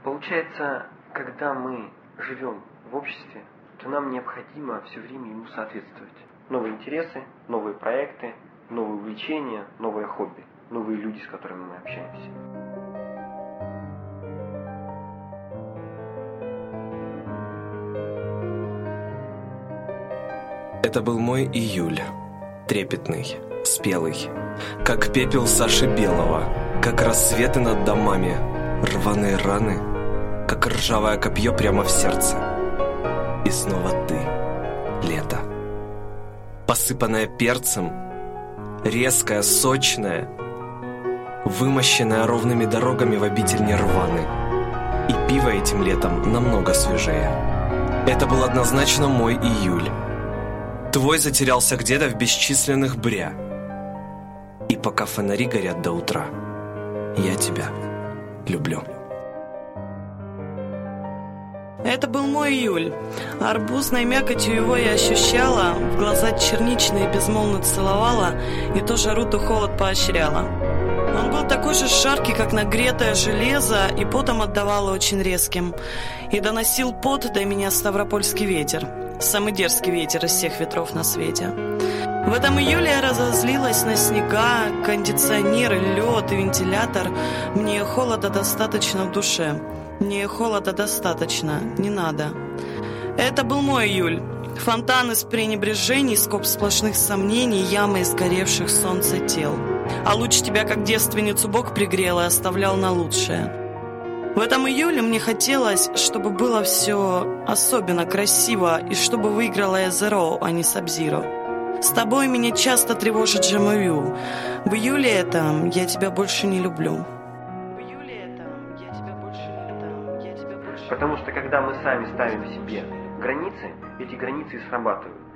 Получается, когда мы живем в обществе, то нам необходимо все время ему соответствовать. Новые интересы, новые проекты, новые увлечения, новые хобби, новые люди, с которыми мы общаемся. Это был мой июль, трепетный, спелый, как пепел Саши Белого, как рассветы над домами, рваные раны, как ржавое копье прямо в сердце. И снова ты, лето, посыпанное перцем, резкое, сочное, вымощенное ровными дорогами в обитель Нирваны. И пиво этим летом намного свежее. Это был однозначно мой июль. Твой затерялся где-то в бесчисленных бря. И пока фонари горят до утра, я тебя люблю. Это был мой июль. Арбузной мякотью его я ощущала, в глаза черничные безмолвно целовала, и то жару, то холод поощряла. Он был такой же жаркий, как нагретое железо, и потом отдавало очень резким. И доносил пот до меня ставропольский ветер. Самый дерзкий ветер из всех ветров на свете. В этом июле я разозлилась на снега, кондиционеры, лед и вентилятор. Мне холода достаточно в душе. Мне холода достаточно, не надо. Это был мой июль. Фонтан из пренебрежений, скоп сплошных сомнений, ямы из горевших солнца тел. А луч тебя, как девственницу, Бог пригрел и оставлял на лучшее. В этом июле мне хотелось, чтобы было все особенно красиво, и чтобы выиграла я Zero, а не Sub-Zero. С тобой меня часто тревожит déjà-vu. В июле это «Я тебя больше не люблю». Потому что когда мы сами ставим себе границы, эти границы и срабатывают.